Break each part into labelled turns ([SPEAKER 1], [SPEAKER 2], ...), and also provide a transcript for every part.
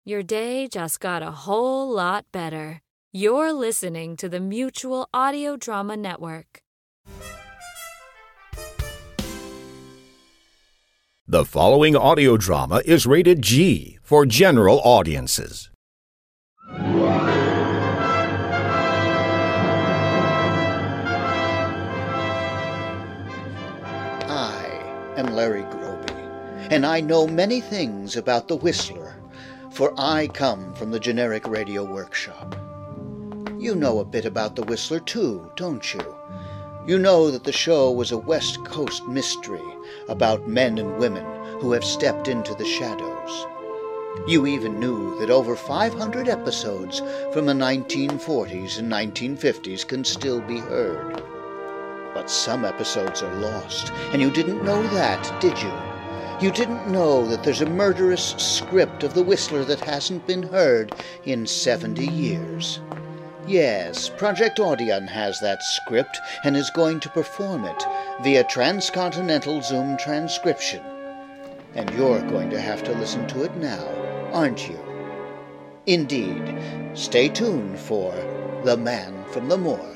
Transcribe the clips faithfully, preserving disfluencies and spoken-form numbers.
[SPEAKER 1] your day just got a whole lot better. You're listening to the Mutual Audio Drama Network.
[SPEAKER 2] The following audio drama is rated G for general audiences.
[SPEAKER 3] I am Larry Groby, and I know many things about the Whistler, for I come from the Generic Radio Workshop. You know a bit about the Whistler, too, don't you? You know that the show was a West Coast mystery about men and women who have stepped into the shadows. You even knew that over five hundred episodes from the nineteen forties and nineteen fifties can still be heard. But some episodes are lost, and you didn't know that, did you? You didn't know that there's a murderous script of the Whistler that hasn't been heard in seventy years. Yes, Project Audion has that script and is going to perform it via transcontinental Zoom transcription. And you're going to have to listen to it now, aren't you? Indeed. Stay tuned for The Man from the Morgue.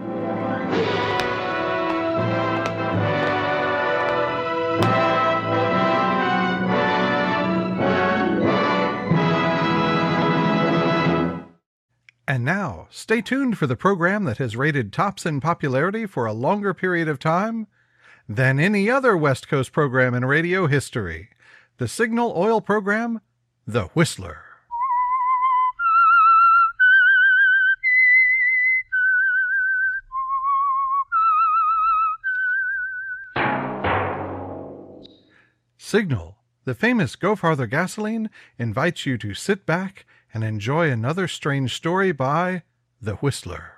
[SPEAKER 4] And now, stay tuned for the program that has rated tops in popularity for a longer period of time than any other West Coast program in radio history. The Signal Oil program, The Whistler. Signal, the famous Go Farther gasoline, invites you to sit back and enjoy another strange story by The Whistler.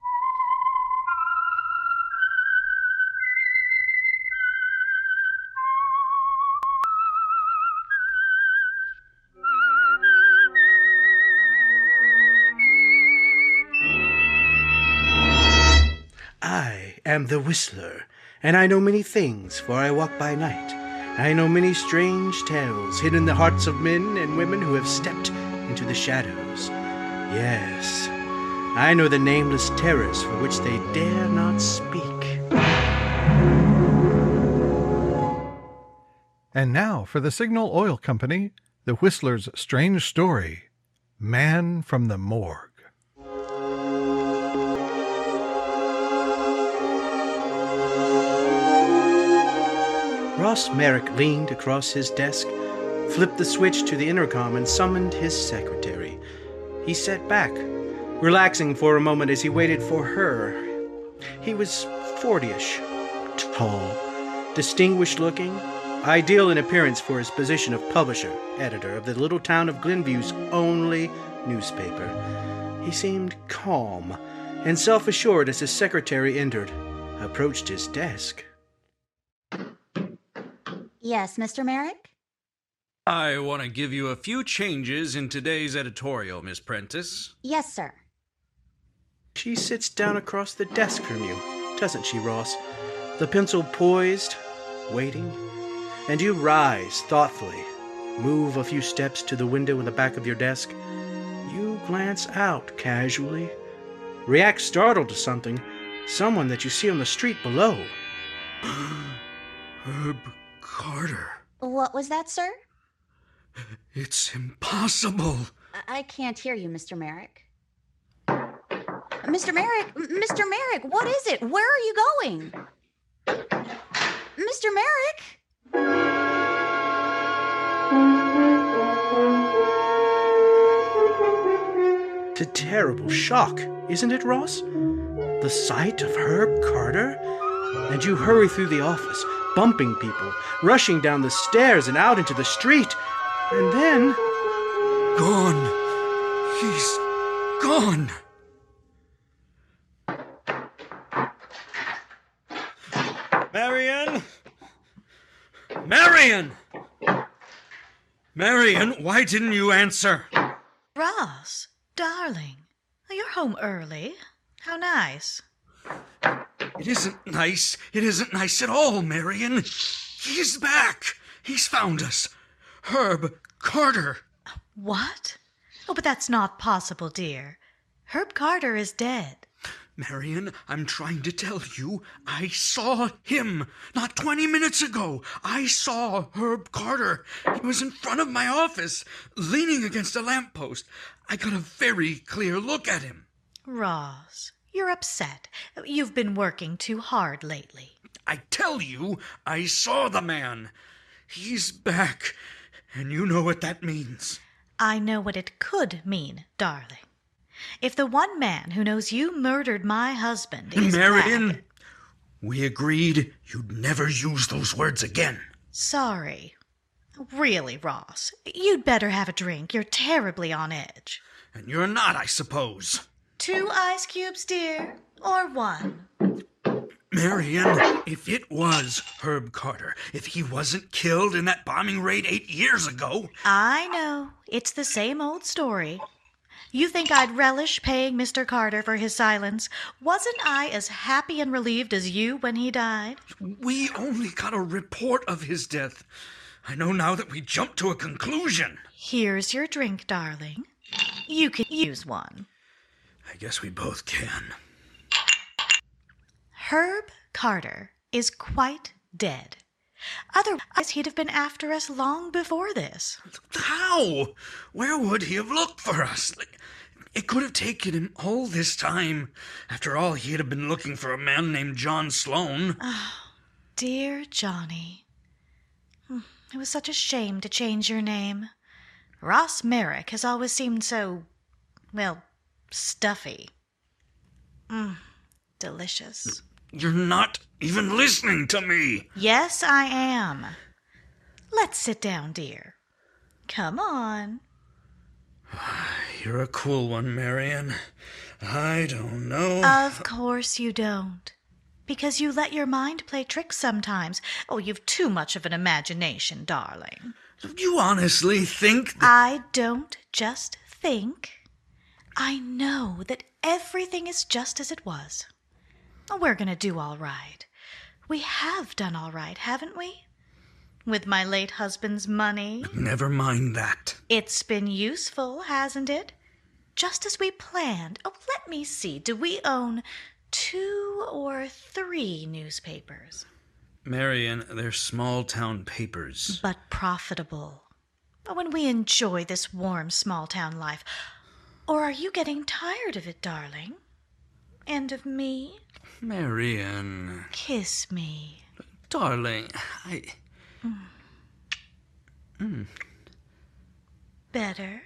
[SPEAKER 5] I am the Whistler, and I know many things, for I walk by night. I know many strange tales hidden in the hearts of men and women who have stepped into the shadows. Yes, I know the nameless terrors for which they dare not speak.
[SPEAKER 4] And now for the Signal Oil Company, The Whistler's strange story, Man from the Morgue.
[SPEAKER 5] Ross Merrick leaned across his desk, flipped the switch to the intercom, and summoned his secretary. He sat back, relaxing for a moment as he waited for her. He was fortyish, tall, distinguished-looking, ideal in appearance for his position of publisher, editor of the little town of Glenview's only newspaper. He seemed calm and self-assured as his secretary entered, approached his desk.
[SPEAKER 6] Yes, Mister Merrick?
[SPEAKER 7] I want to give you a few changes in today's editorial, Miss Prentice.
[SPEAKER 6] Yes, sir.
[SPEAKER 5] She sits down across the desk from you, doesn't she, Ross? The pencil poised, waiting, and you rise thoughtfully, move a few steps to the window in the back of your desk. You glance out casually, react startled to something, someone that you see on the street below.
[SPEAKER 7] Herb Carter.
[SPEAKER 6] What was that, sir?
[SPEAKER 7] It's impossible.
[SPEAKER 6] I, I can't hear you, Mister Merrick. Mister Merrick, Mister Merrick, what is it? Where are you going? Mister Merrick?
[SPEAKER 5] It's a terrible shock, isn't it, Ross? The sight of Herb Carter? And you hurry through the office, bumping people, rushing down the stairs and out into the street. And then...
[SPEAKER 7] Gone. He's gone. Marion! Marion! Marion, why didn't you answer?
[SPEAKER 8] Ross, darling, you're home early. How nice.
[SPEAKER 7] It isn't nice. It isn't nice at all, Marion. He's back. He's found us. Herb Carter.
[SPEAKER 8] What? Oh, but that's not possible, dear. Herb Carter is dead.
[SPEAKER 7] Marion, I'm trying to tell you, I saw him not twenty minutes ago. I saw Herb Carter. He was in front of my office, leaning against a lamppost. I got a very clear look at him.
[SPEAKER 8] Ross, you're upset. You've been working too hard lately.
[SPEAKER 7] I tell you, I saw the man. He's back, and you know what that means.
[SPEAKER 8] I know what it could mean, darling. If the one man who knows you murdered my husband is
[SPEAKER 7] Marion,
[SPEAKER 8] back...
[SPEAKER 7] we agreed you'd never use those words again.
[SPEAKER 8] Sorry. Really, Ross, you'd better have a drink. You're terribly on edge.
[SPEAKER 7] And you're not, I suppose.
[SPEAKER 8] Two ice cubes, dear, or one?
[SPEAKER 7] Marion, if it was Herb Carter, if he wasn't killed in that bombing raid eight years ago...
[SPEAKER 8] I know. It's the same old story. You think I'd relish paying Mister Carter for his silence? Wasn't I as happy and relieved as you when he died?
[SPEAKER 7] We only got a report of his death. I know now that we jumped to a conclusion.
[SPEAKER 8] Here's your drink, darling. You can use one.
[SPEAKER 7] I guess we both can.
[SPEAKER 8] Herb Carter is quite dead. Otherwise, he'd have been after us long before this.
[SPEAKER 7] How? Where would he have looked for us? It could have taken him all this time. After all, he'd have been looking for a man named John Sloan.
[SPEAKER 8] Oh, dear Johnny. It was such a shame to change your name. Ross Merrick has always seemed so, well, stuffy. Mmm, delicious.
[SPEAKER 7] You're not even listening to me.
[SPEAKER 8] Yes, I am. Let's sit down, dear. Come on.
[SPEAKER 7] You're a cool one, Marion. I don't know.
[SPEAKER 8] Of course you don't. Because you let your mind play tricks sometimes. Oh, you've too much of an imagination, darling.
[SPEAKER 7] Do you honestly think that...
[SPEAKER 8] I don't just think. I know that everything is just as it was. We're going to do all right. We have done all right, haven't we? With my late husband's money.
[SPEAKER 7] Never mind that.
[SPEAKER 8] It's been useful, hasn't it? Just as we planned. Oh, let me see. Do we own two or three newspapers?
[SPEAKER 7] Marion, they're small-town papers.
[SPEAKER 8] But profitable. When we enjoy this warm small-town life. Or are you getting tired of it, darling? And of me?
[SPEAKER 7] Marion.
[SPEAKER 8] Kiss me.
[SPEAKER 7] Darling, I...
[SPEAKER 8] Mm.
[SPEAKER 7] Mm.
[SPEAKER 8] Better?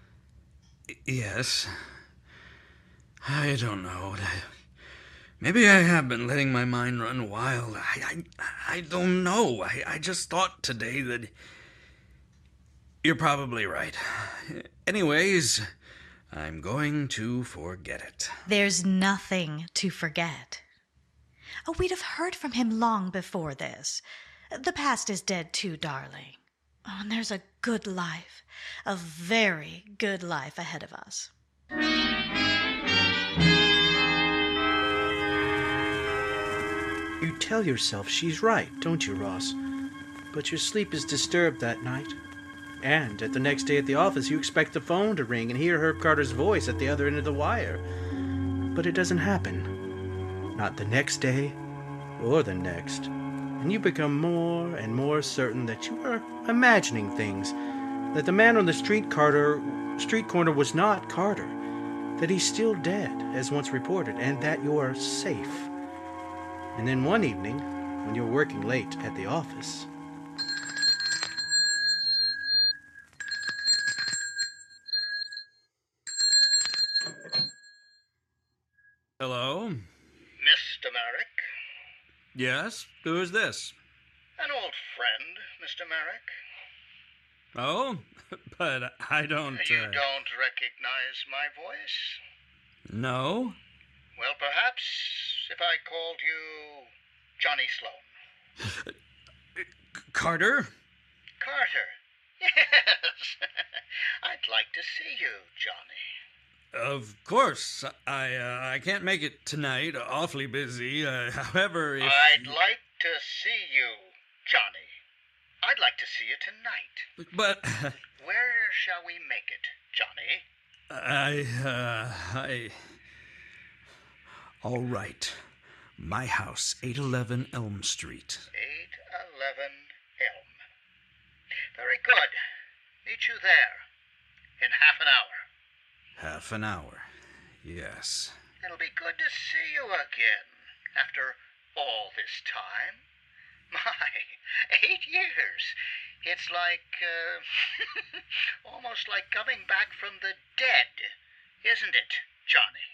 [SPEAKER 7] Yes. I don't know. Maybe I have been letting my mind run wild. I I, I don't know. I, I just thought today that... You're probably right. Anyways... I'm going to forget it.
[SPEAKER 8] There's nothing to forget. Oh, we'd have heard from him long before this. The past is dead too, darling. Oh, and there's a good life, a very good life ahead of us.
[SPEAKER 5] You tell yourself she's right, don't you, Ross? But your sleep is disturbed that night. And at the next day at the office, you expect the phone to ring and hear Herb Carter's voice at the other end of the wire. But it doesn't happen. Not the next day or the next. And you become more and more certain that you are imagining things. That the man on the street Carter, street corner was not Carter. That he's still dead, as once reported, and that you're safe. And then one evening, when you're working late at the office...
[SPEAKER 7] Hello?
[SPEAKER 3] Mister Merrick?
[SPEAKER 7] Yes? Who is this?
[SPEAKER 3] An old friend, Mister Merrick.
[SPEAKER 7] Oh? But I don't...
[SPEAKER 3] You
[SPEAKER 7] uh...
[SPEAKER 3] don't recognize my voice?
[SPEAKER 7] No?
[SPEAKER 3] Well, perhaps if I called you Johnny Sloan.
[SPEAKER 7] Carter?
[SPEAKER 3] Carter? Yes. I'd like to see you, Johnny.
[SPEAKER 7] Of course. I uh, I can't make it tonight. Awfully busy. Uh, however, if...
[SPEAKER 3] I'd like to see you, Johnny. I'd like to see you tonight.
[SPEAKER 7] But...
[SPEAKER 3] Where shall we make it, Johnny?
[SPEAKER 7] I, uh, I... All right. My house, eight eleven Elm Street.
[SPEAKER 3] eight eleven Elm. Very good. Meet you there in half an hour.
[SPEAKER 7] Half an hour, yes.
[SPEAKER 3] It'll be good to see you again after all this time. My, eight years. It's like, uh, almost like coming back from the dead, isn't it, Johnny?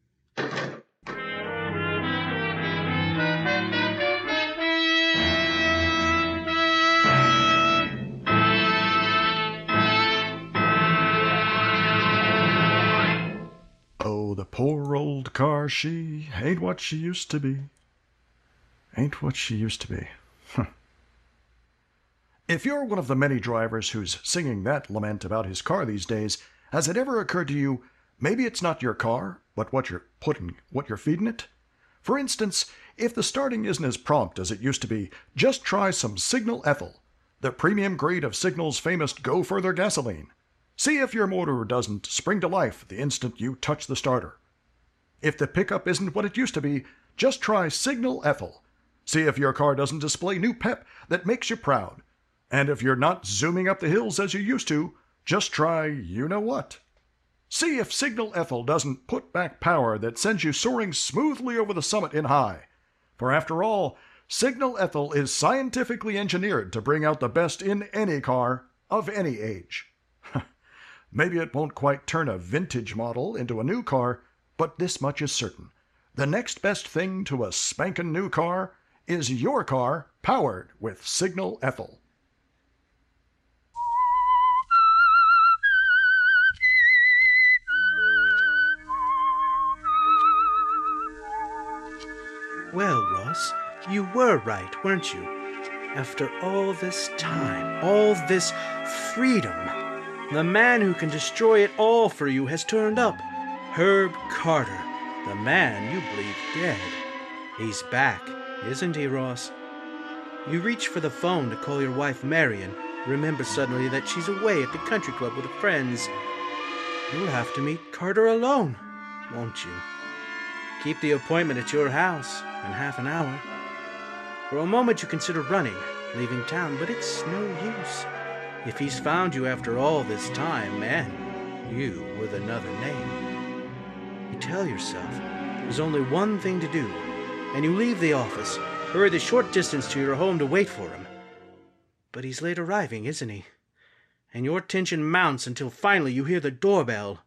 [SPEAKER 9] Oh, the poor old car, she ain't what she used to be. Ain't what she used to be. Huh. If you're one of the many drivers who's singing that lament about his car these days, has it ever occurred to you, maybe it's not your car, but what you're putting, what you're feeding it? For instance, if the starting isn't as prompt as it used to be, just try some Signal Ethyl, the premium grade of Signal's famous Go Further gasoline. See if your motor doesn't spring to life the instant you touch the starter. If the pickup isn't what it used to be, just try Signal Ethyl. See if your car doesn't display new pep that makes you proud. And if you're not zooming up the hills as you used to, just try you-know-what. See if Signal Ethyl doesn't put back power that sends you soaring smoothly over the summit in high. For after all, Signal Ethyl is scientifically engineered to bring out the best in any car of any age. Maybe it won't quite turn a vintage model into a new car, but this much is certain. The next best thing to a spankin' new car is your car powered with Signal Ethyl.
[SPEAKER 5] Well, Ross, you were right, weren't you? After all this time, all this freedom, the man who can destroy it all for you has turned up. Herb Carter, the man you believed dead. He's back, isn't he, Ross? You reach for the phone to call your wife Marion, remember suddenly that she's away at the country club with her friends. You'll have to meet Carter alone, won't you? Keep the appointment at your house in half an hour. For a moment you consider running, leaving town, but it's no use. If he's found you after all this time, and you with another name, you tell yourself there's only one thing to do, and you leave the office, hurry the short distance to your home to wait for him. But he's late arriving, isn't he? And your tension mounts until finally you hear the doorbell.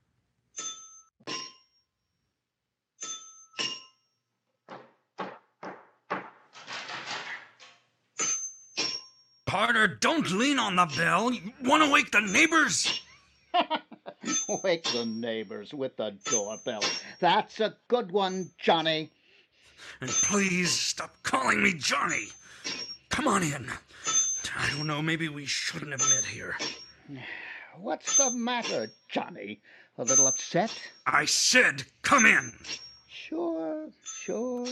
[SPEAKER 7] Carter, don't lean on the bell. You want to wake the neighbors?
[SPEAKER 3] Wake the neighbors with the doorbell. That's a good one, Johnny.
[SPEAKER 7] And please stop calling me Johnny. Come on in. I don't know, maybe we shouldn't have met here.
[SPEAKER 3] What's the matter, Johnny? A little upset?
[SPEAKER 7] I said come in.
[SPEAKER 3] Sure, sure.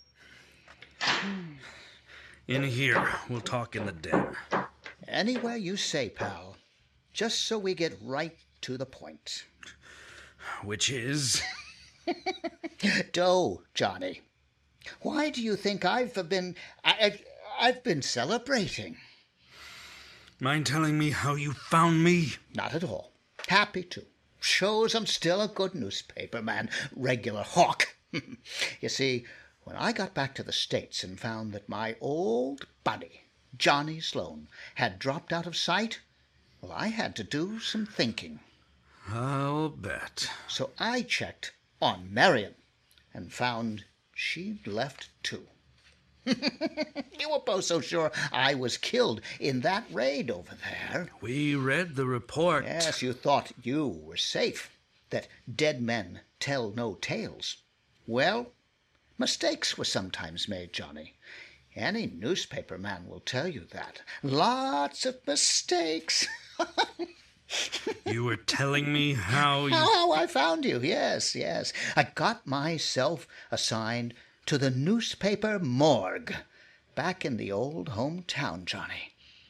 [SPEAKER 7] In here. We'll talk in the den.
[SPEAKER 3] Anywhere you say, pal. Just so we get right to the point.
[SPEAKER 7] Which is?
[SPEAKER 3] Dough, Johnny. Why do you think I've been... I, I've been celebrating?
[SPEAKER 7] Mind telling me how you found me?
[SPEAKER 3] Not at all. Happy to. Shows I'm still a good newspaper man. Regular hawk. You see... When I got back to the States and found that my old buddy, Johnny Sloan, had dropped out of sight, well, I had to do some thinking.
[SPEAKER 7] I'll bet.
[SPEAKER 3] So I checked on Marion and found she'd left too. You were both so sure I was killed in that raid over there.
[SPEAKER 7] We read the report.
[SPEAKER 3] Yes, you thought you were safe, that dead men tell no tales. Well... mistakes were sometimes made, Johnny. Any newspaper man will tell you that. Lots of mistakes.
[SPEAKER 7] You were telling me how you...
[SPEAKER 3] How I found you, yes, yes. I got myself assigned to the newspaper morgue back in the old hometown, Johnny.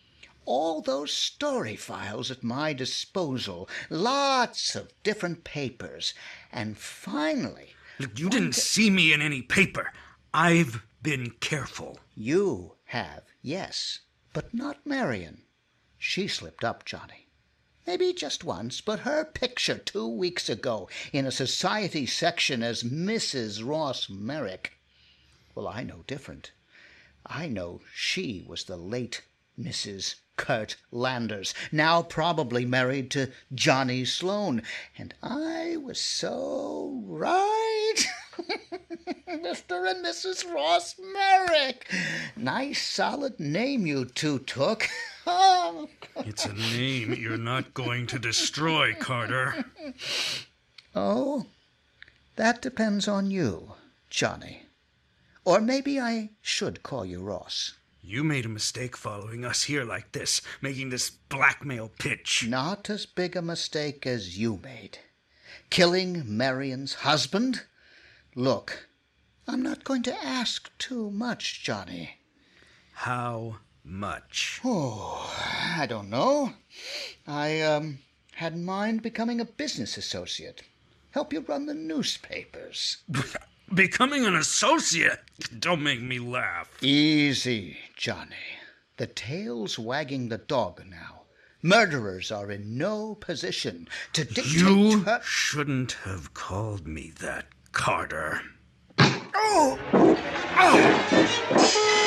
[SPEAKER 3] all those story files at my disposal, lots of different papers, and finally...
[SPEAKER 7] Look, you didn't see me in any paper. I've been careful.
[SPEAKER 3] You have, yes, but not Marion. She slipped up, Johnny. Maybe just once, but her picture two weeks ago in a society section as Missus Ross Merrick. Well, I know different. I know she was the late Missus Kurt Landers, now probably married to Johnny Sloan. And I was so right. Mister and Missus Ross Merrick. Nice solid name you two took.
[SPEAKER 7] It's a name you're not going to destroy, Carter.
[SPEAKER 3] Oh, that depends on you, Johnny. Or maybe I should call you Ross.
[SPEAKER 7] You made a mistake following us here like this, making this blackmail pitch.
[SPEAKER 3] Not as big a mistake as you made. Killing Marion's husband? Look, I'm not going to ask too much, Johnny.
[SPEAKER 7] How much?
[SPEAKER 3] Oh, I don't know. I, um, had in mind becoming a business associate. Help you run the newspapers.
[SPEAKER 7] Becoming an associate? Don't make me laugh.
[SPEAKER 3] Easy, Johnny. The tail's wagging the dog now. Murderers are in no position to dictate...
[SPEAKER 7] You
[SPEAKER 3] her...
[SPEAKER 7] shouldn't have called me that, Carter.
[SPEAKER 3] Oh! Oh!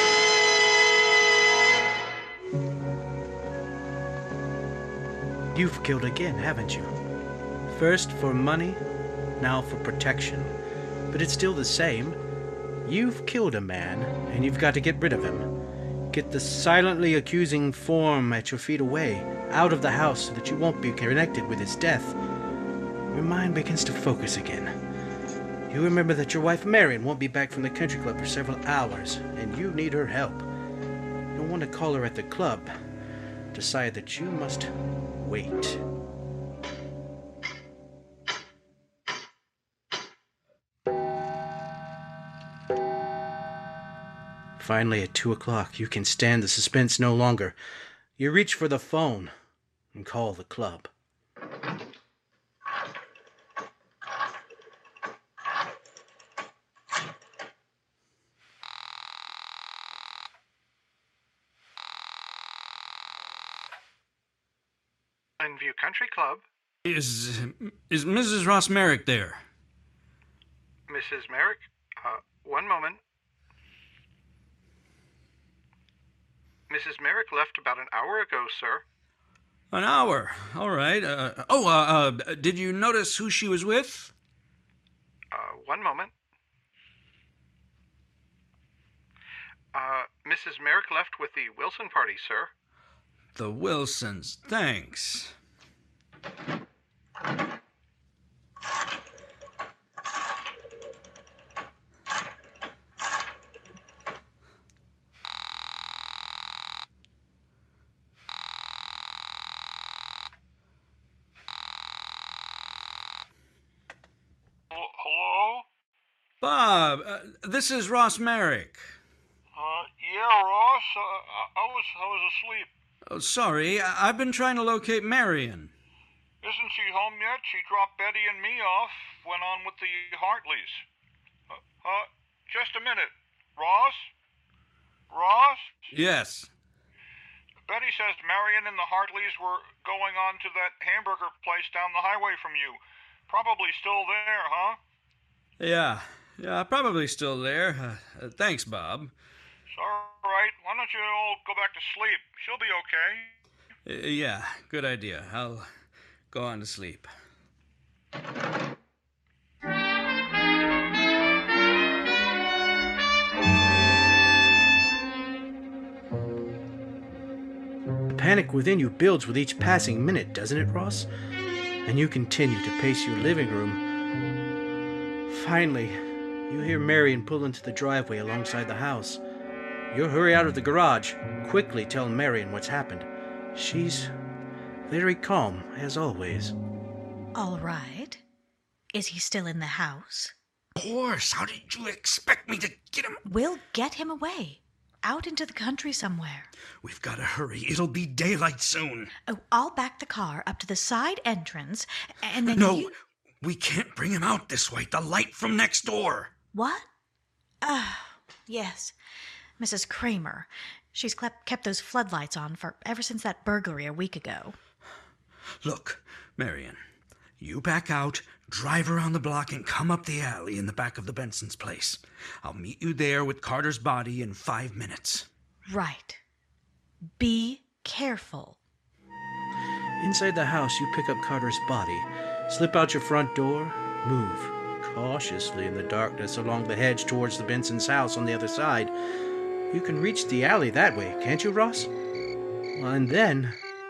[SPEAKER 5] You've killed again, haven't you? First for money, now for protection. But it's still the same. You've killed a man, and you've got to get rid of him. Get the silently accusing form at your feet away, out of the house so that you won't be connected with his death. Your mind begins to focus again. You remember that your wife Marion won't be back from the country club for several hours, and you need her help. You'll want to call her at the club. Decide that you must wait. Finally, at two o'clock, you can stand the suspense no longer. You reach for the phone and call the club.
[SPEAKER 4] Glenview Country Club.
[SPEAKER 7] Is is Missus Ross Merrick there?
[SPEAKER 4] Missus Merrick? Uh, one moment. Missus Merrick left about an hour ago, sir.
[SPEAKER 7] An hour? All right. Uh, oh, uh, uh, did you notice who she was with?
[SPEAKER 4] Uh, one moment. Uh, Missus Merrick left with the Wilson party, sir.
[SPEAKER 7] The Wilsons. Thanks.
[SPEAKER 10] Hello?
[SPEAKER 7] Bob, uh, this is Ross Merrick.
[SPEAKER 10] Uh, yeah, Ross. Uh, I, I was I was asleep.
[SPEAKER 7] Oh, sorry. I- I've been trying to locate Marion.
[SPEAKER 10] Isn't she home yet? She dropped Betty and me off, went on with the Hartleys. Uh, uh just a minute. Ross? Ross?
[SPEAKER 7] Yes.
[SPEAKER 10] Betty says Marion and the Hartleys were going on to that hamburger place down the highway from you. Probably still there, huh?
[SPEAKER 7] Yeah. Yeah, probably still there. Uh, uh, thanks, Bob.
[SPEAKER 10] It's all right. Why don't you all go back to sleep? She'll be okay.
[SPEAKER 7] Uh, yeah, good idea. I'll go on to sleep.
[SPEAKER 5] The panic within you builds with each passing minute, doesn't it, Ross? And you continue to pace your living room. Finally, you hear Marion pull into the driveway alongside the house. You hurry out of the garage, quickly tell Marion what's happened. She's very calm, as always.
[SPEAKER 8] All right. Is he still in the house?
[SPEAKER 7] Of course. How did you expect me to get him?
[SPEAKER 8] We'll get him away. Out into the country somewhere.
[SPEAKER 7] We've got to hurry. It'll be daylight soon.
[SPEAKER 8] Oh, I'll back the car up to the side entrance, and then
[SPEAKER 7] No,
[SPEAKER 8] you...
[SPEAKER 7] we can't bring him out this way. The light from next door.
[SPEAKER 8] What? Ah, yes. Missus Kramer. She's kept kept those floodlights on for ever since that burglary a week ago.
[SPEAKER 7] Look, Marion, you back out, drive around the block, and come up the alley in the back of the Benson's place. I'll meet you there with Carter's body in five minutes.
[SPEAKER 8] Right. Be careful.
[SPEAKER 5] Inside the house, you pick up Carter's body, slip out your front door, move cautiously in the darkness along the hedge towards the Benson's house on the other side. You can reach the alley that way, can't you, Ross? Well, and then...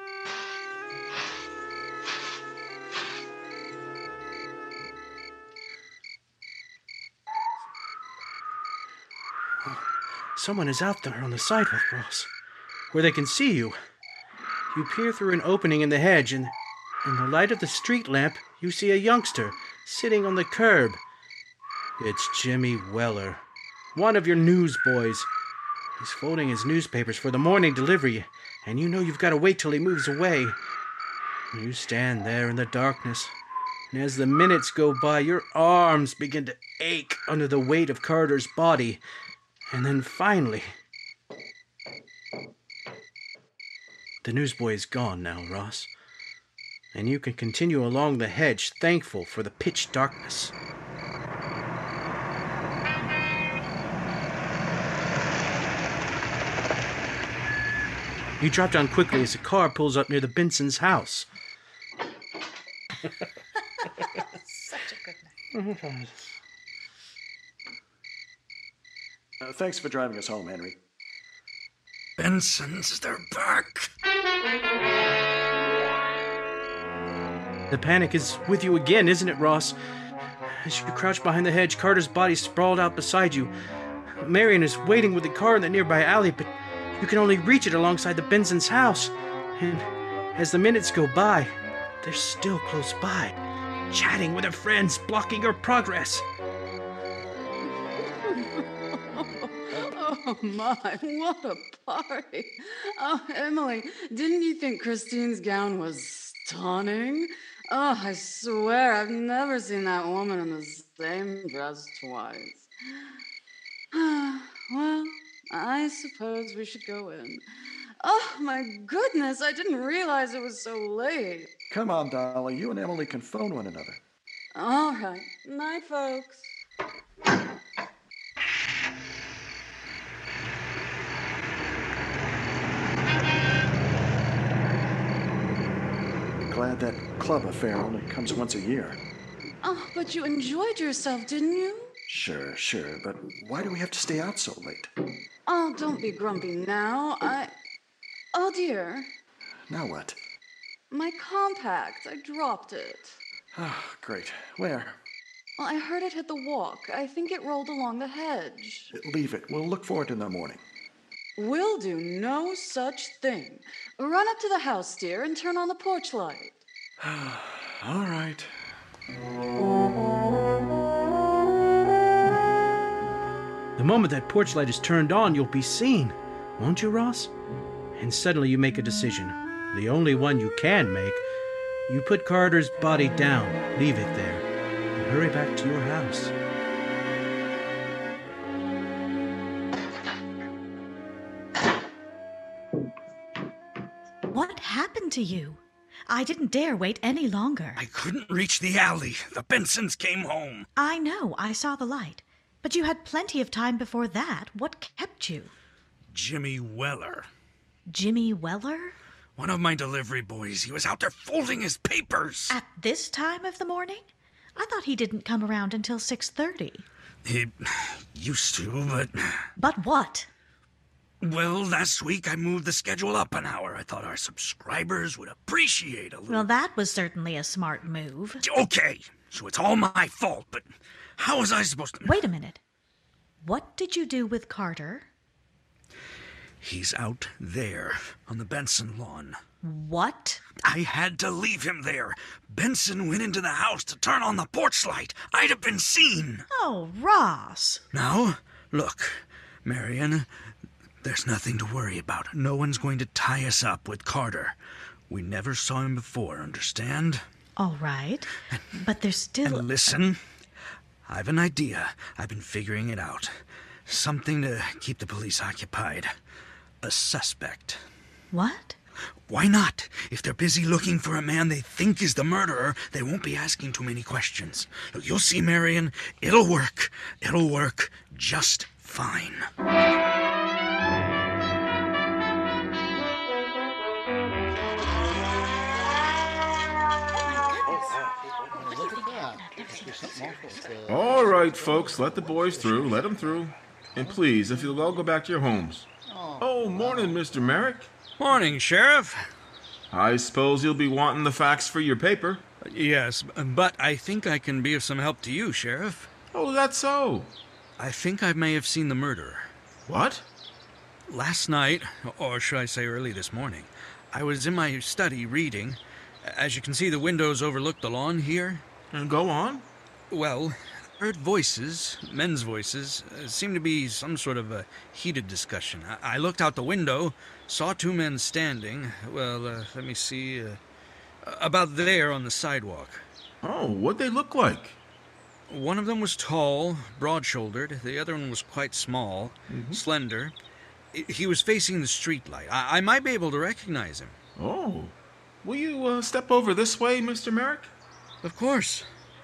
[SPEAKER 5] Someone is out there on the sidewalk, Ross, where they can see you. You peer through an opening in the hedge, and in the light of the street lamp, you see a youngster sitting on the curb. It's Jimmy Weller, one of your newsboys. He's folding his newspapers for the morning delivery, and you know you've got to wait till he moves away. You stand there in the darkness, and as the minutes go by, your arms begin to ache under the weight of Carter's body. And then finally... The newsboy is gone now, Ross. And you can continue along the hedge, thankful for the pitch darkness. You drop down quickly as a car pulls up near the Benson's house.
[SPEAKER 8] Such a good night.
[SPEAKER 9] Uh, thanks for driving us home, Henry.
[SPEAKER 7] Benson's, they're back.
[SPEAKER 5] The panic is with you again, isn't it, Ross? As you crouch behind the hedge, Carter's body sprawled out beside you. Marion is waiting with the car in the nearby alley, but you can only reach it alongside the Benson's house. And as the minutes go by, they're still close by, chatting with her friends, blocking her progress.
[SPEAKER 11] Oh, my, what a party. Oh, Emily, didn't you think Christine's gown was stunning? Oh, I swear, I've never seen that woman in the same dress twice. Well, I suppose we should go in. Oh, my goodness, I didn't realize it was so late.
[SPEAKER 9] Come on, Dolly, you and Emily can phone one another.
[SPEAKER 11] All right. Night, folks.
[SPEAKER 9] Glad that club affair only comes once a year.
[SPEAKER 11] Oh, but you enjoyed yourself, didn't you?
[SPEAKER 9] Sure, sure, but why do we have to stay out so late?
[SPEAKER 11] Oh, don't be grumpy now. I... Oh, dear.
[SPEAKER 9] Now what?
[SPEAKER 11] My compact. I dropped it.
[SPEAKER 9] Ah, oh, great. Where?
[SPEAKER 11] Well, I heard it hit the walk. I think it rolled along the hedge.
[SPEAKER 9] Leave it. We'll look for it in the morning.
[SPEAKER 11] We'll do no such thing. Run up to the house, dear, and turn on the porch light.
[SPEAKER 9] All right.
[SPEAKER 5] The moment that porch light is turned on, you'll be seen, won't you, Ross? And suddenly you make a decision, the only one you can make. You put Carter's body down, leave it there, and hurry back to your house.
[SPEAKER 8] What happened to you? I didn't dare wait any longer.
[SPEAKER 7] I couldn't reach the alley. The Bensons came home.
[SPEAKER 8] I know, I saw the light. But you had plenty of time before that. What kept you?
[SPEAKER 7] Jimmy Weller.
[SPEAKER 8] Jimmy Weller?
[SPEAKER 7] One of my delivery boys. He was out there folding his papers.
[SPEAKER 8] At this time of the morning? I thought he didn't come around until six thirty.
[SPEAKER 7] He used to, but...
[SPEAKER 8] But what?
[SPEAKER 7] Well, last week I moved the schedule up an hour. I thought our subscribers would appreciate a little...
[SPEAKER 8] Well, that was certainly a smart move.
[SPEAKER 7] Okay, so it's all my fault, but how was I supposed to...
[SPEAKER 8] Wait a minute. What did you do with Carter?
[SPEAKER 7] He's out there on the Benson lawn.
[SPEAKER 8] What?
[SPEAKER 7] I had to leave him there. Benson went into the house to turn on the porch light. I'd have been seen.
[SPEAKER 8] Oh, Ross.
[SPEAKER 7] Now, look, Marion... There's nothing to worry about. No one's going to tie us up with Carter. We never saw him before, understand?
[SPEAKER 8] All right, but there's still...
[SPEAKER 7] And listen, I've an idea. I've been figuring it out. Something to keep the police occupied. A suspect.
[SPEAKER 8] What?
[SPEAKER 7] Why not? If they're busy looking for a man they think is the murderer, they won't be asking too many questions. Look, you'll see, Marion. It'll work. It'll work just fine.
[SPEAKER 12] All right, folks, let the boys through. Let them through. And please, if you'll all go back to your homes. Oh, morning, Mister Merrick.
[SPEAKER 7] Morning, Sheriff.
[SPEAKER 12] I suppose you'll be wanting the facts for your paper.
[SPEAKER 7] Yes, but I think I can be of some help to you, Sheriff.
[SPEAKER 12] Oh, that's so.
[SPEAKER 7] I think I may have seen the murderer.
[SPEAKER 12] What?
[SPEAKER 7] Last night, or should I say early this morning, I was in my study reading. As you can see, the windows overlook the lawn here.
[SPEAKER 12] And go on.
[SPEAKER 7] Well, I heard voices, men's voices. It seemed to be some sort of a heated discussion. I, I looked out the window, saw two men standing. Well, uh, let me see. Uh, about there on the sidewalk.
[SPEAKER 12] Oh, what'd they look like?
[SPEAKER 7] One of them was tall, broad-shouldered. The other one was quite small, mm-hmm. slender. He was facing the streetlight. I-, I might be able to recognize him.
[SPEAKER 12] Oh. Will you uh, step over this way, Mister Merrick?
[SPEAKER 7] Of course.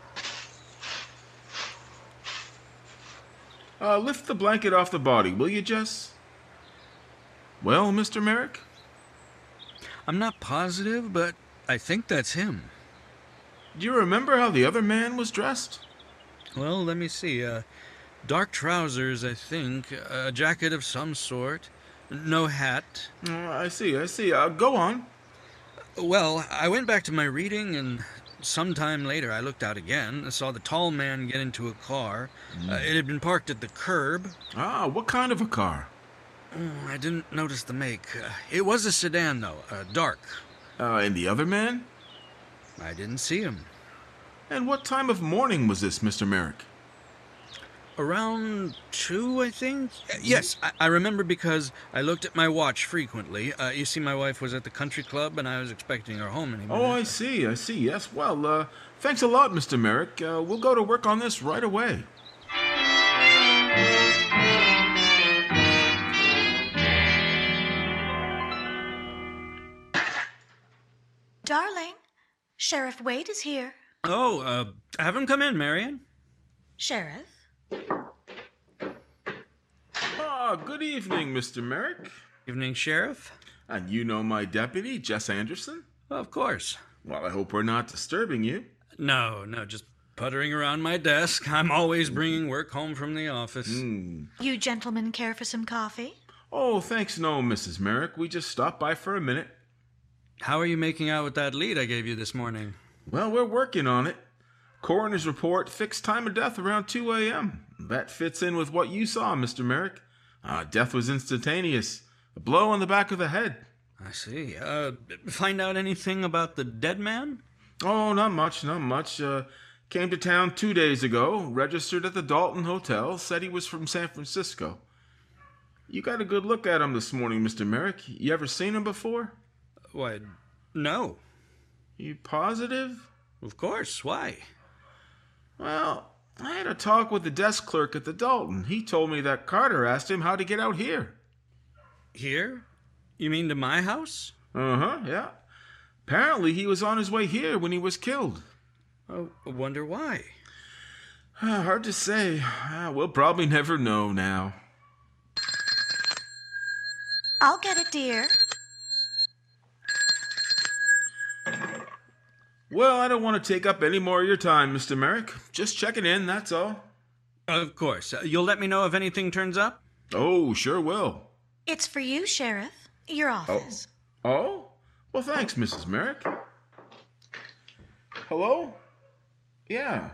[SPEAKER 12] Uh, lift the blanket off the body, will you, Jess? Well, Mister Merrick?
[SPEAKER 7] I'm not positive, but I think that's him.
[SPEAKER 12] Do you remember how the other man was dressed?
[SPEAKER 7] Well, let me see. Uh, dark trousers, I think. A jacket of some sort. No hat.
[SPEAKER 12] Uh, I see, I see. Uh, go on.
[SPEAKER 7] Well, I went back to my reading, and sometime later I looked out again. I saw the tall man get into a car. Mm. Uh, it had been parked at the curb.
[SPEAKER 12] Ah, what kind of a car?
[SPEAKER 7] Oh, I didn't notice the make. Uh, it was a sedan, though. Uh, dark.
[SPEAKER 12] Uh, and the other man?
[SPEAKER 7] I didn't see him.
[SPEAKER 12] And what time of morning was this, Mister Merrick?
[SPEAKER 7] Around two, I think? Uh, yes, I, I remember because I looked at my watch frequently. Uh, you see, my wife was at the country club, and I was expecting her home any minute.
[SPEAKER 12] Oh, I see, I see. Yes, well, uh, thanks a lot, Mister Merrick. Uh, we'll go to work on this right away.
[SPEAKER 8] Darling, Sheriff Wade is here.
[SPEAKER 7] Oh, uh, have him come in, Marion.
[SPEAKER 8] Sheriff?
[SPEAKER 12] Ah, good evening, Mister Merrick.
[SPEAKER 7] Evening, Sheriff.
[SPEAKER 12] And you know my deputy, Jess Anderson?
[SPEAKER 7] Well, of course.
[SPEAKER 12] Well, I hope we're not disturbing you.
[SPEAKER 7] No, no, just puttering around my desk. I'm always bringing work home from the office.
[SPEAKER 12] Mm.
[SPEAKER 8] You gentlemen care for some coffee?
[SPEAKER 12] Oh, thanks no, Missus Merrick. We just stopped by for a minute.
[SPEAKER 7] How are you making out with that lead I gave you this morning?
[SPEAKER 12] Well, we're working on it. Coroner's report fixed time of death around two a.m. That fits in with what you saw, Mister Merrick. Uh, death was instantaneous. A blow on the back of the head.
[SPEAKER 7] I see. Uh, find out anything about the dead man?
[SPEAKER 12] Oh, not much, not much. Uh, came to town two days ago, registered at the Dalton Hotel, said he was from San Francisco. You got a good look at him this morning, Mister Merrick. You ever seen him before?
[SPEAKER 7] Why, no.
[SPEAKER 12] You positive?
[SPEAKER 7] Of course. Why?
[SPEAKER 12] Well, I had a talk with the desk clerk at the Dalton. He told me that Carter asked him how to get out here.
[SPEAKER 7] Here? You mean to my house?
[SPEAKER 12] Uh-huh, yeah. Apparently he was on his way here when he was killed.
[SPEAKER 7] Oh, I wonder why.
[SPEAKER 12] Uh, hard to say. Uh, we'll probably never know now.
[SPEAKER 8] I'll get it, dear.
[SPEAKER 12] Well, I don't want to take up any more of your time, Mister Merrick. Just checking in, that's all.
[SPEAKER 7] Of course. Uh, you'll let me know if anything turns up?
[SPEAKER 12] Oh, sure will.
[SPEAKER 8] It's for you, Sheriff. Your office.
[SPEAKER 12] Oh? Oh? Well, thanks, Missus Merrick. Hello? Yeah.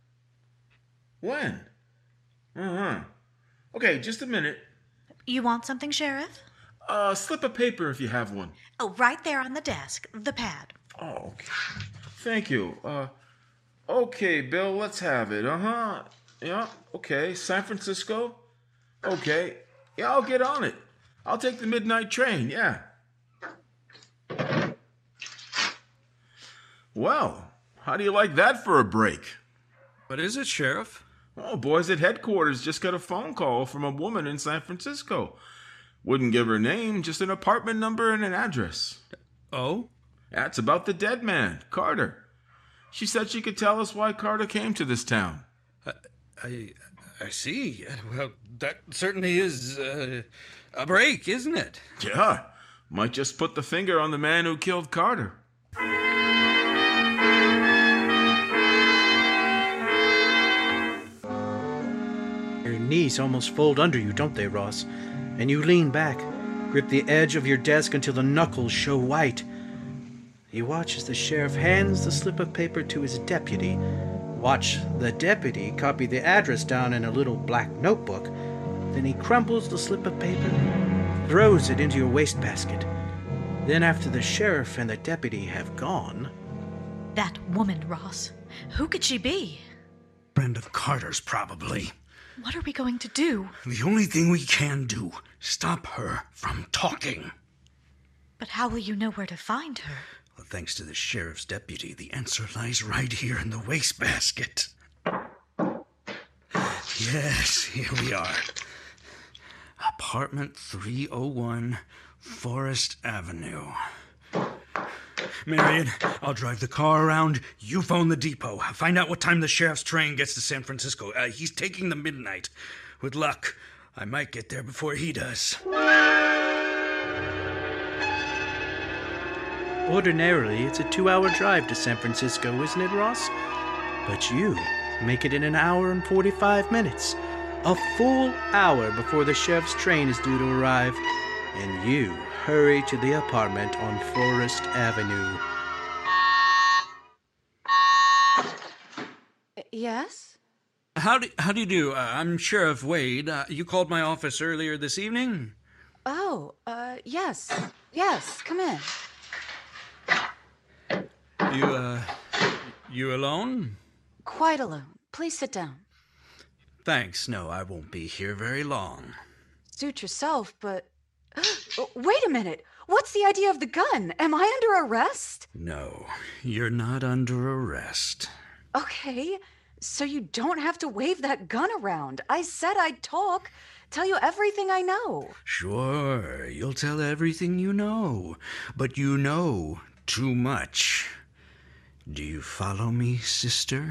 [SPEAKER 12] When? Uh-huh. Okay, just a minute.
[SPEAKER 8] You want something, Sheriff?
[SPEAKER 12] Uh, slip of paper if you have one.
[SPEAKER 8] Oh, right there on the desk. The pad.
[SPEAKER 12] Oh, okay. Thank you. Uh, okay, Bill, let's have it. Uh-huh. Yeah, okay. San Francisco? Okay. Yeah, I'll get on it. I'll take the midnight train, yeah. Well, how do you like that for a break?
[SPEAKER 7] What is it, Sheriff?
[SPEAKER 12] Oh, boys at headquarters just got a phone call from a woman in San Francisco. Wouldn't give her name, just an apartment number and an address.
[SPEAKER 7] Oh?
[SPEAKER 12] That's about the dead man, Carter. She said she could tell us why Carter came to this town.
[SPEAKER 7] Uh, I I see. Well, that certainly is uh, a break, isn't it?
[SPEAKER 12] Yeah. Might just put the finger on the man who killed Carter.
[SPEAKER 5] Your knees almost fold under you, don't they, Ross? And you lean back, grip the edge of your desk until the knuckles show white. You watch as the sheriff hands the slip of paper to his deputy. Watch the deputy copy the address down in a little black notebook. Then he crumples the slip of paper, throws it into your wastebasket. Then after the sheriff and the deputy have gone...
[SPEAKER 8] That woman, Ross. Who could she be?
[SPEAKER 7] Friend of Carter's, probably.
[SPEAKER 8] What are we going to do?
[SPEAKER 7] The only thing we can do, stop her from talking.
[SPEAKER 8] But how will you know where to find her?
[SPEAKER 7] Well, thanks to the sheriff's deputy, the answer lies right here in the wastebasket. Yes, here we are. Apartment three oh one, Forest Avenue. Marion, I'll drive the car around. You phone the depot. Find out what time the sheriff's train gets to San Francisco. Uh, he's taking the midnight. With luck, I might get there before he does.
[SPEAKER 5] Ordinarily, it's a two-hour drive to San Francisco, isn't it, Ross? But you make it in an hour and forty-five minutes. A full hour before the sheriff's train is due to arrive. And you hurry to the apartment on Forest Avenue.
[SPEAKER 6] Yes?
[SPEAKER 7] How do, how do you do? Uh, I'm Sheriff Wade. Uh, you called my office earlier this evening?
[SPEAKER 6] Oh, uh, yes. Yes, come in.
[SPEAKER 7] You, uh, you alone?
[SPEAKER 6] Quite alone. Please sit down.
[SPEAKER 7] Thanks. No, I won't be here very long.
[SPEAKER 6] Suit yourself, but... Wait a minute. What's the idea of the gun? Am I under arrest?
[SPEAKER 7] No, you're not under arrest.
[SPEAKER 6] Okay, so you don't have to wave that gun around. I said I'd talk, tell you everything I know.
[SPEAKER 7] Sure, you'll tell everything you know, but you know too much. Do you follow me, sister?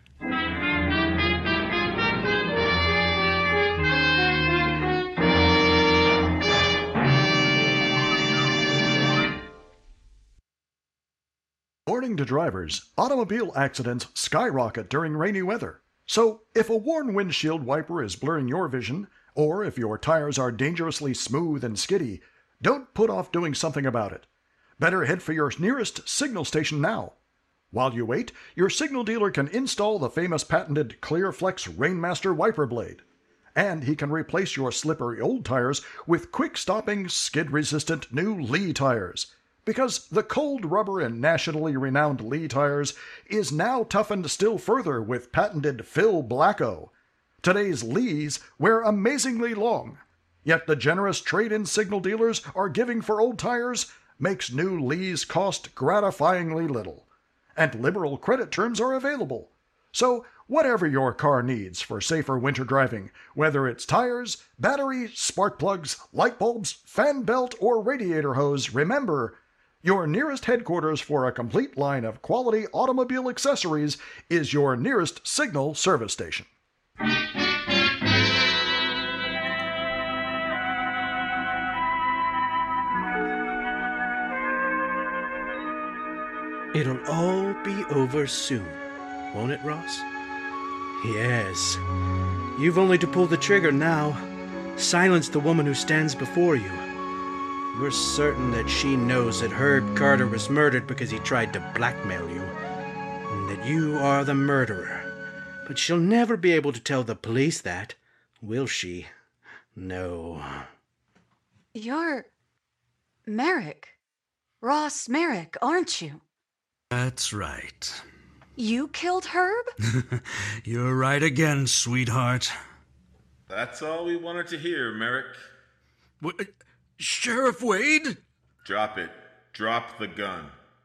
[SPEAKER 9] Warning to drivers, automobile accidents skyrocket during rainy weather. So, if a worn windshield wiper is blurring your vision, or if your tires are dangerously smooth and skiddy, don't put off doing something about it. Better head for your nearest signal station now. While you wait, your signal dealer can install the famous patented ClearFlex Rainmaster wiper blade. And he can replace your slippery old tires with quick-stopping, skid-resistant new Lee tires. Because the cold rubber in nationally renowned Lee tires is now toughened still further with patented Phil Blacko. Today's Lees wear amazingly long, yet the generous trade-in signal dealers are giving for old tires makes new Lees cost gratifyingly little. And liberal credit terms are available. So, whatever your car needs for safer winter driving, whether it's tires, battery, spark plugs, light bulbs, fan belt, or radiator hose, remember, your nearest headquarters for a complete line of quality automobile accessories is your nearest Signal service station.
[SPEAKER 5] It'll all be over soon, won't it, Ross? Yes. You've only to pull the trigger now. Silence the woman who stands before you. We're certain that she knows that Herb Carter was murdered because he tried to blackmail you, and that you are the murderer. But she'll never be able to tell the police that, will she? No.
[SPEAKER 6] You're Merrick. Ross Merrick, aren't you?
[SPEAKER 7] That's right.
[SPEAKER 6] You killed Herb?
[SPEAKER 7] You're right again, sweetheart.
[SPEAKER 12] That's all we wanted to hear, Merrick.
[SPEAKER 7] What? Sheriff Wade?
[SPEAKER 12] Drop it. Drop the gun.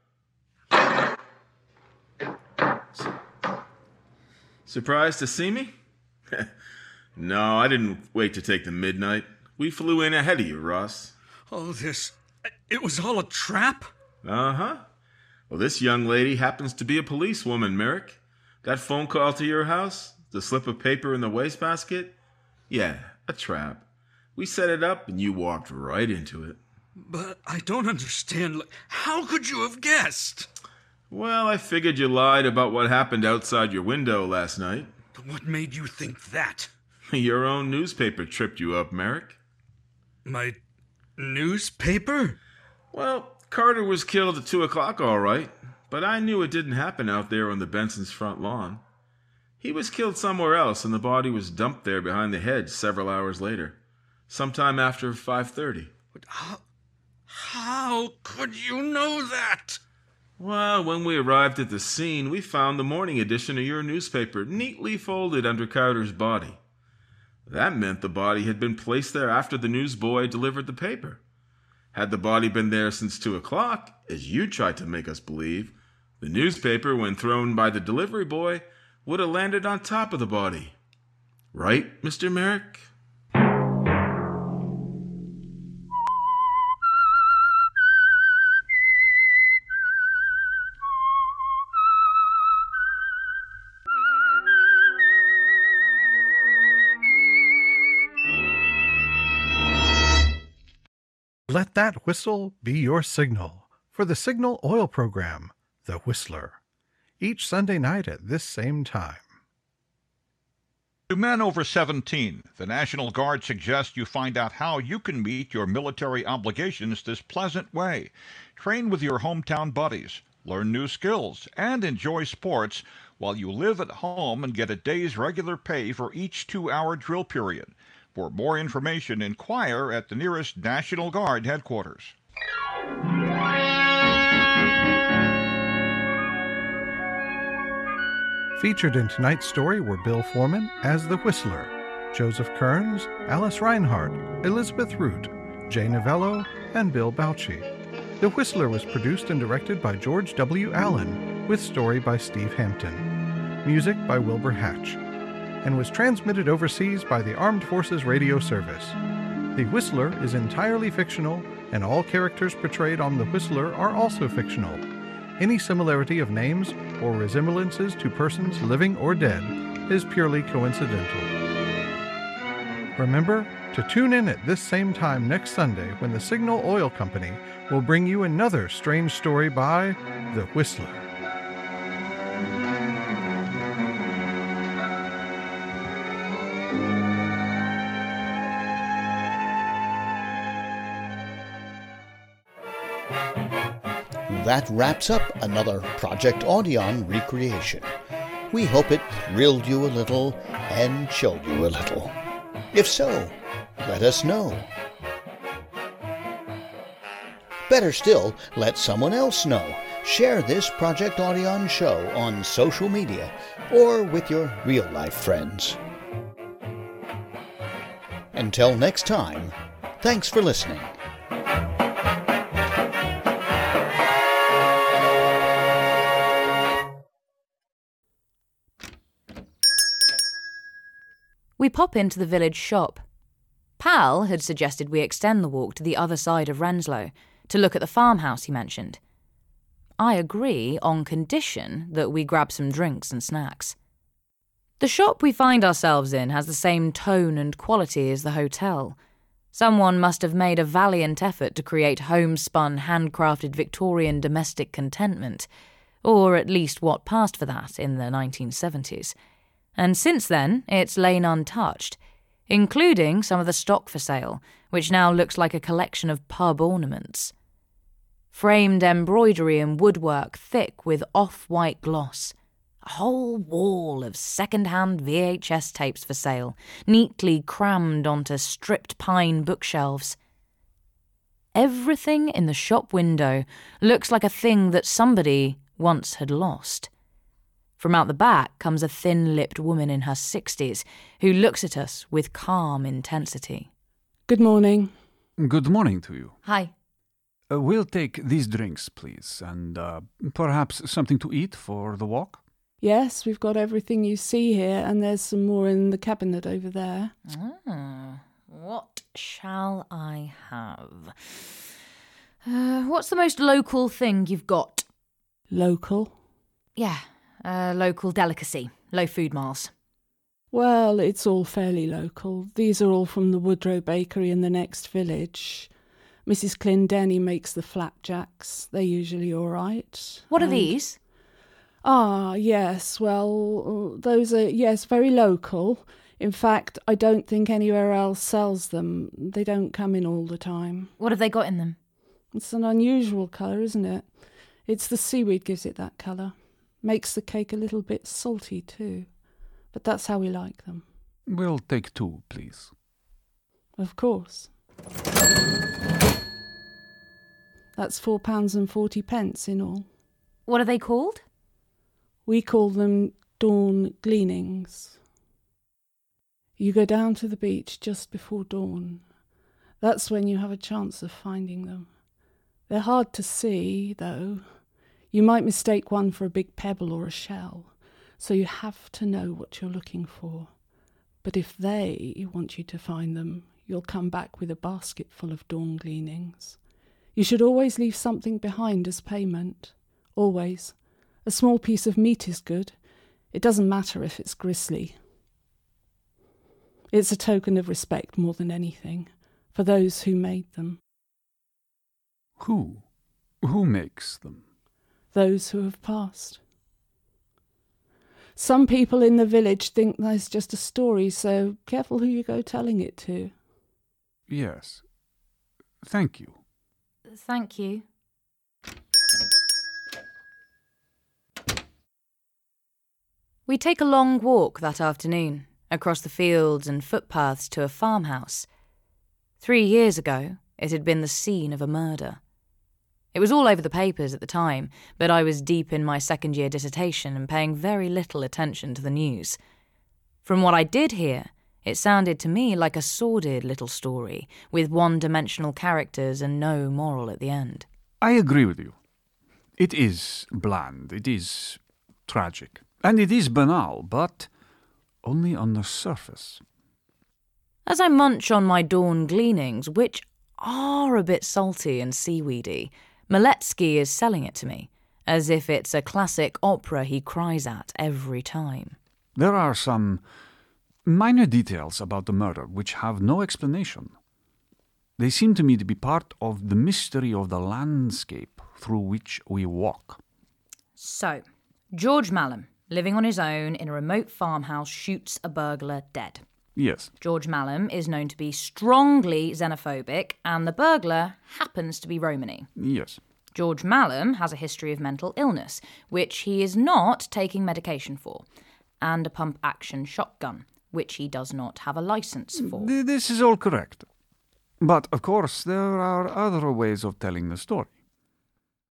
[SPEAKER 12] Surprised to see me? No, I didn't wait to take the midnight. We flew in ahead of you, Ross.
[SPEAKER 7] Oh, this... It was all a trap?
[SPEAKER 12] Uh-huh. Well, this young lady happens to be a policewoman, Merrick. That phone call to your house? The slip of paper in the wastebasket? Yeah, a trap. We set it up and you walked right into it.
[SPEAKER 7] But I don't understand. How could you have guessed?
[SPEAKER 12] Well, I figured you lied about what happened outside your window last night.
[SPEAKER 7] What made you think that?
[SPEAKER 12] Your own newspaper tripped you up, Merrick.
[SPEAKER 7] My newspaper?
[SPEAKER 12] Well, Carter was killed at two o'clock, all right, but I knew it didn't happen out there on the Benson's front lawn. He was killed somewhere else, and the body was dumped there behind the hedge several hours later, sometime after five thirty.
[SPEAKER 7] But how, how could you know that?
[SPEAKER 12] Well, when we arrived at the scene, we found the morning edition of your newspaper neatly folded under Carter's body. That meant the body had been placed there after the newsboy delivered the paper. Had the body been there since two o'clock, as you tried to make us believe, the newspaper, when thrown by the delivery boy, would have landed on top of the body. Right, Mister Merrick?
[SPEAKER 4] Let that whistle be your signal for the Signal Oil program, The Whistler, each Sunday night at this same time.
[SPEAKER 13] To men over seventeen, the National Guard suggests you find out how you can meet your military obligations this pleasant way. Train with your hometown buddies, learn new skills, and enjoy sports while you live at home and get a day's regular pay for each two-hour drill period. For more information, inquire at the nearest National Guard headquarters.
[SPEAKER 4] Featured in tonight's story were Bill Foreman as the Whistler, Joseph Kearns, Alice Reinhardt, Elizabeth Root, Jay Novello, and Bill Bouchy. The Whistler was produced and directed by George W. Allen, with story by Steve Hampton, music by Wilbur Hatch, and was transmitted overseas by the Armed Forces Radio Service. The Whistler is entirely fictional, and all characters portrayed on The Whistler are also fictional. Any similarity of names or resemblances to persons living or dead is purely coincidental. Remember to tune in at this same time next Sunday when the Signal Oil Company will bring you another strange story by The Whistler.
[SPEAKER 3] That wraps up another Project Audion recreation. We hope it thrilled you a little and chilled you a little. If so, let us know. Better still, let someone else know. Share this Project Audion show on social media or with your real-life friends. Until next time, thanks for listening.
[SPEAKER 14] We pop into the village shop. Pal had suggested we extend the walk to the other side of Renslow, to look at the farmhouse he mentioned. I agree on condition that we grab some drinks and snacks. The shop we find ourselves in has the same tone and quality as the hotel. Someone must have made a valiant effort to create homespun, handcrafted Victorian domestic contentment, or at least what passed for that in the nineteen seventies. And since then, it's lain untouched, including some of the stock for sale, which now looks like a collection of pub ornaments. Framed embroidery and woodwork thick with off-white gloss. A whole wall of second-hand V H S tapes for sale, neatly crammed onto stripped pine bookshelves. Everything in the shop window looks like a thing that somebody once had lost. From out the back comes a thin-lipped woman in her sixties who looks at us with calm intensity.
[SPEAKER 11] Good morning.
[SPEAKER 15] Good morning to you.
[SPEAKER 14] Hi.
[SPEAKER 15] Uh, we'll take these drinks, please, and uh, perhaps something to eat for the walk?
[SPEAKER 11] Yes, we've got everything you see here, and there's some more in the cabinet over there.
[SPEAKER 14] Ah, what shall I have? Uh, what's the most local thing you've got?
[SPEAKER 11] Local?
[SPEAKER 14] Yeah, a local delicacy. Low food miles.
[SPEAKER 11] Well, it's all fairly local. These are all from the Woodrow Bakery in the next village. Missus Clendenny makes the flapjacks. They're usually all right.
[SPEAKER 14] What are
[SPEAKER 11] And-
[SPEAKER 14] these?
[SPEAKER 11] Ah, yes, well, those are, yes, very local. In fact, I don't think anywhere else sells them. They don't come in all the time.
[SPEAKER 14] What have they got in them?
[SPEAKER 11] It's an unusual colour, isn't it? It's the seaweed gives it that colour. Makes the cake a little bit salty, too. But that's how we like them.
[SPEAKER 15] We'll take two, please.
[SPEAKER 11] Of course. That's four pounds and forty pence in all.
[SPEAKER 14] What are they called?
[SPEAKER 11] We call them dawn gleanings. You go down to the beach just before dawn. That's when you have a chance of finding them. They're hard to see, though. You might mistake one for a big pebble or a shell, so you have to know what you're looking for. But if they want you to find them, you'll come back with a basket full of dawn gleanings. You should always leave something behind as payment. Always. A small piece of meat is good. It doesn't matter if it's gristly. It's a token of respect more than anything, for those who made them.
[SPEAKER 15] Who? Who makes them?
[SPEAKER 11] Those who have passed. Some people in the village think that's just a story, so careful who you go telling it to.
[SPEAKER 15] Yes. Thank you.
[SPEAKER 14] Thank you. We take a long walk that afternoon, across the fields and footpaths to a farmhouse. Three years ago, it had been the scene of a murder. It was all over the papers at the time, but I was deep in my second-year dissertation and paying very little attention to the news. From what I did hear, it sounded to me like a sordid little story, with one-dimensional characters and no moral at the end.
[SPEAKER 15] I agree with you. It is bland, it is tragic, and it is banal, but only on the surface.
[SPEAKER 14] As I munch on my dawn gleanings, which are a bit salty and seaweedy, Maletsky is selling it to me, as if it's a classic opera he cries at every time.
[SPEAKER 15] There are some minor details about the murder which have no explanation. They seem to me to be part of the mystery of the landscape through which we walk.
[SPEAKER 14] So, George Mallam, living on his own in a remote farmhouse, shoots a burglar dead.
[SPEAKER 15] Yes.
[SPEAKER 14] George Mallam is known to be strongly xenophobic, and the burglar happens to be Romany.
[SPEAKER 15] Yes.
[SPEAKER 14] George Mallam has a history of mental illness, which he is not taking medication for, and a pump-action shotgun, which he does not have a licence for.
[SPEAKER 15] This is all correct. But, of course, there are other ways of telling the story.